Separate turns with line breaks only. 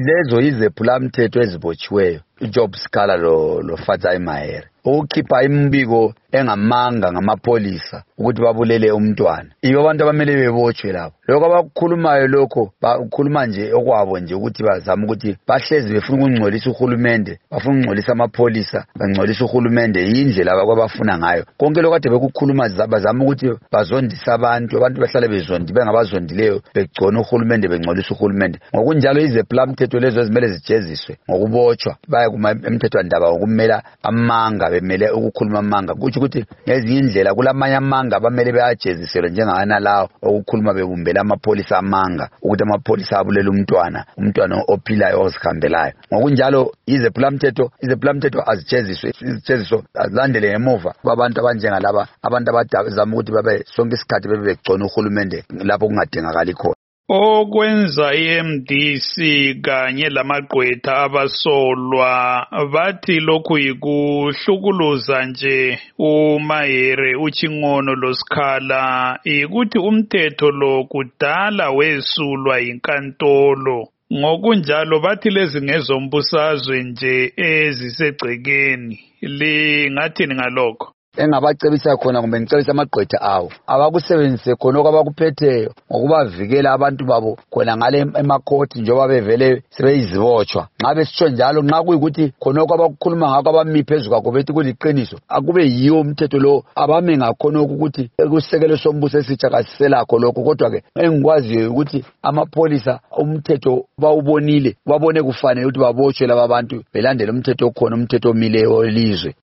lezo izephulamthetho ezibotshiweyo uJob Scala lo Fatsai Mahere ukukhipha imbiko engamanga ngamapholisa ukuthi babulele umntwana. Ibo abantu abamele bebotshwe lapho. Lokho abakukhulumayo lokho bakhuluma nje okwabo nje ukuthi bazama ukuthi bahlezi befuna ukungcolisa uhulumende, bafuna ukungcolisa amapholisa, bangcolisa uhulumende indlela abakubafuna ngayo. Konke lokho kade bekukhuluma bazama ukuthi bazondisa abantu bahlale bezondi bengabazondileyo begcona uhulumende bengcolisa uhulumende. Ngokunjalo izephulamthetho lezo ezimele zijeziswe ngokubotshwa baya emthethwandaba ngokumela amanga bemele ukukhuluma amanga. Kuthi ukuthi ngezinye indlela kulamanye amanga abamele beyajeziselwe njengana lawo okukhuluma bebumbela amapholisa amanga ukuthi amapholisa abulele umntwana ophilayo ozikhambelayo. Ngokunjalo izephulamthetho azijeziswe, izijeziso azilandele ngemuva kwabantu abanjengalaba, abantu abazama ukuthi babe sonke isikhathi bebe begcona uhulumende lapho kungadingakali khona.
Okwenza iMDC kanye lamagqwetha abasolwa bathi lokhu yikuhlukuluza nje uMahere uChingono loSkhala ukuthi umthetho lo kudala wesulwa inkantolo. Ngokunjalo bathi lezi ngezombusazwe nje ezisegcekeni. Lingathini ngalokho?
Engabacebisa khona kumbe ngicebisa amagqwetha awo abakusebenzise khona okwabakuphetheyo ngokubavikela abantu babo khona ngale emakhoti njengoba bevele sebeyizibotshwa. Nxa besitsho njalo nxa kuyikuthi khona okwabakukhuluma ngakho abami phezulu kwakho bethi kuliqiniso akube yiyo umthetho lo abame ngakhona ukuthi ekusekelo sombuso esitsha kasiselakho lokho. Kodwa-ke engikwaziyo ukuthi amapholisa umthetho bawubonile babone kufanele ukuthi babotshwe laba bantu belandele umthetho okhona, umthetho omileyo welizwe.